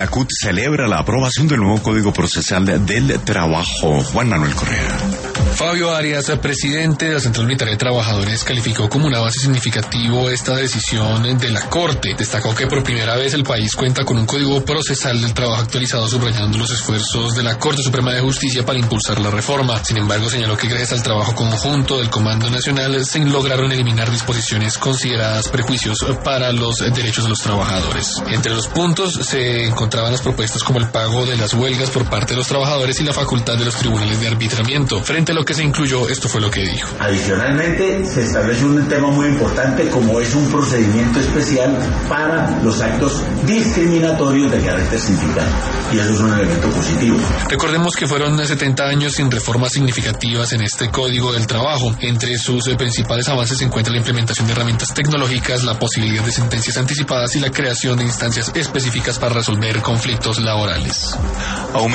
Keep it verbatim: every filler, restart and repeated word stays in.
La C U T celebra la aprobación del nuevo Código Procesal del Trabajo. Juan Manuel Correa. Fabio Arias, presidente de la Central Unitaria de Trabajadores, calificó como un avance significativo esta decisión de la Corte. Destacó que por primera vez el país cuenta con un Código Procesal del Trabajo actualizado, subrayando los esfuerzos de la Corte Suprema de Justicia para impulsar la reforma. Sin embargo, señaló que gracias al trabajo conjunto del Comando Nacional se lograron eliminar disposiciones consideradas prejuicios para los derechos de los trabajadores. Entre los puntos se encontraban las propuestas como el pago de las huelgas por parte de los trabajadores y la facultad de los tribunales de arbitramiento. Frente a lo que se incluyó, esto fue lo que dijo. Adicionalmente, se establece un tema muy importante como es un procedimiento especial para los actos discriminatorios de carácter sindical. Y eso es un elemento positivo. Recordemos que fueron setenta años sin reformas significativas en este Código del Trabajo. Entre sus principales avances se encuentra la implementación de herramientas tecnológicas, la posibilidad de sentencias anticipadas y la creación de instancias específicas para resolver conflictos laborales.